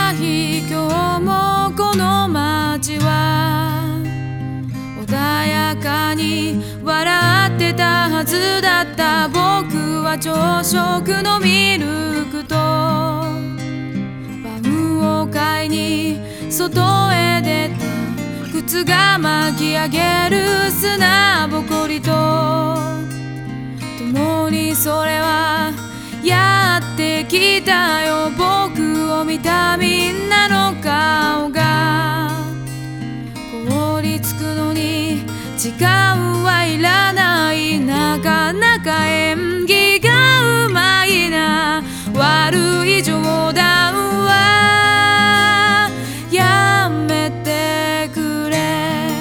た日今日もこの街は穏やかに笑ってたはずだった。僕は朝食のミルクとパンを買いに外へ出た。靴が巻き上げる砂ぼこりと共にそれはやってきたよ。僕を見たみんなの顔が凍りつくのに時間はいらない。なかなか演技がうまいな。悪い冗談はやめてくれ。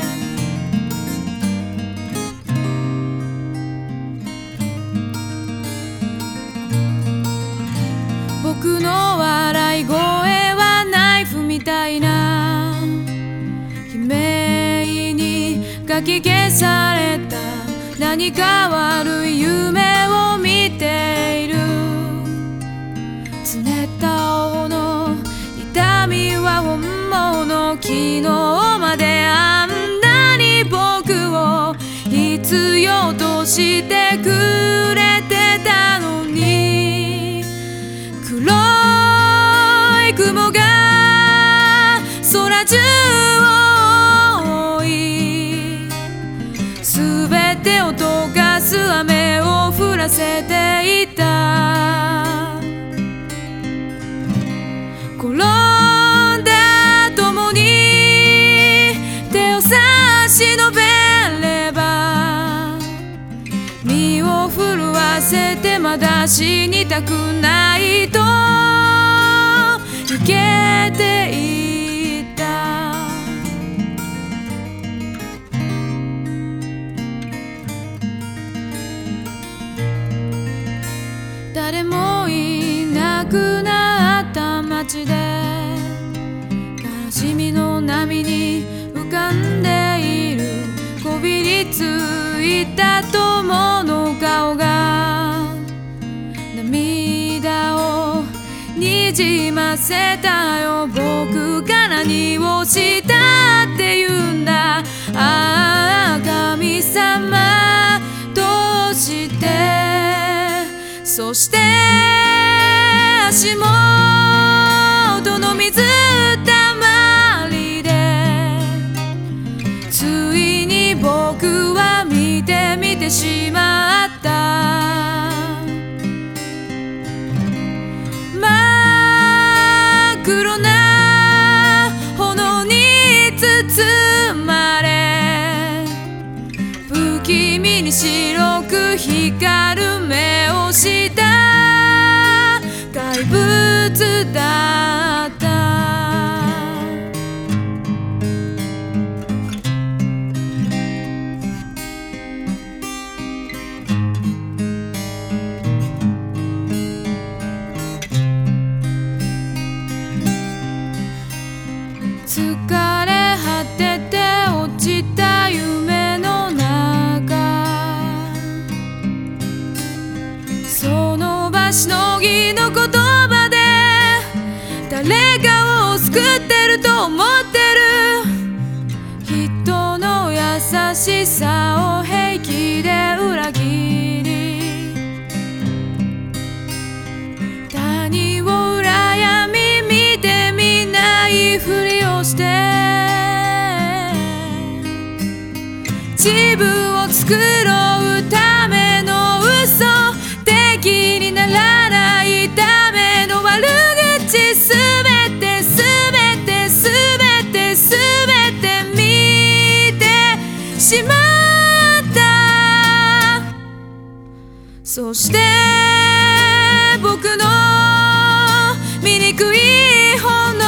僕の笑い声はナイフみたいな悲鳴にかき消された。何か悪い夢を見ている。つねった頬の痛みは本物。昨日まであんなに僕を必要としてくれてたのに。黒い雲が空中を覆い、すべてを溶かす雨を降らせていた。転んだ共に手を差し伸べれば、身を震わせてまだ死にたくないと言けていた。誰もいなくなった街で悲しみの波に浮かんでいる。こびりついた友の顔が涙をにじませたよ。僕が何をしたって言うんだ。ああ神様どうして。そして足元の水たまりでついに僕は見てしまった。真っ黒な炎に包まれ、不気味に白く光る目をした怪物だった。疲れ果てて落ちた夢の中、その場しのぎの言葉で誰かを救ってると思ってる。人の優しさを平気で裏切り、他人を羨み見てみないふりをして自分を作ろうための嘘、敵にならないための悪口、すべてすべてすべてすべて見てしまった。そして僕の醜い炎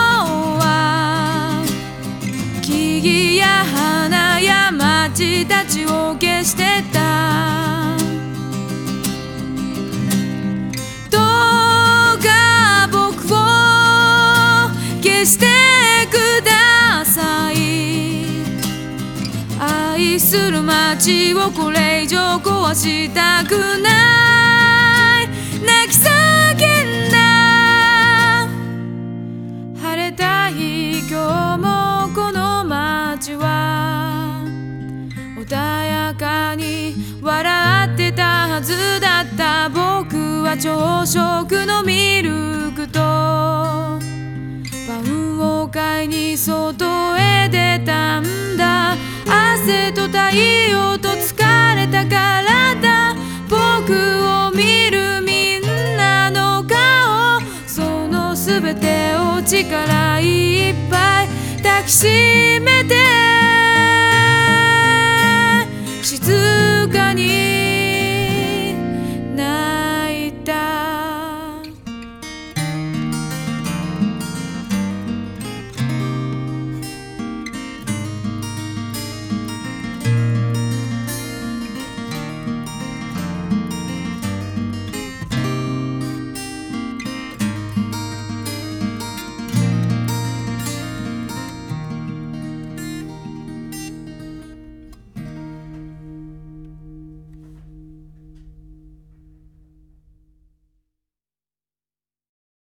は木々や花や街たちを消してた。どうか僕を消してください。愛する街をこれ以上壊したくない。泣き叫んだた僕は朝食のミルクとパンを買いに外へ出たんだ。汗と太陽と疲れた体、僕を見るみんなの顔、そのすべてを力いっぱい抱きしめて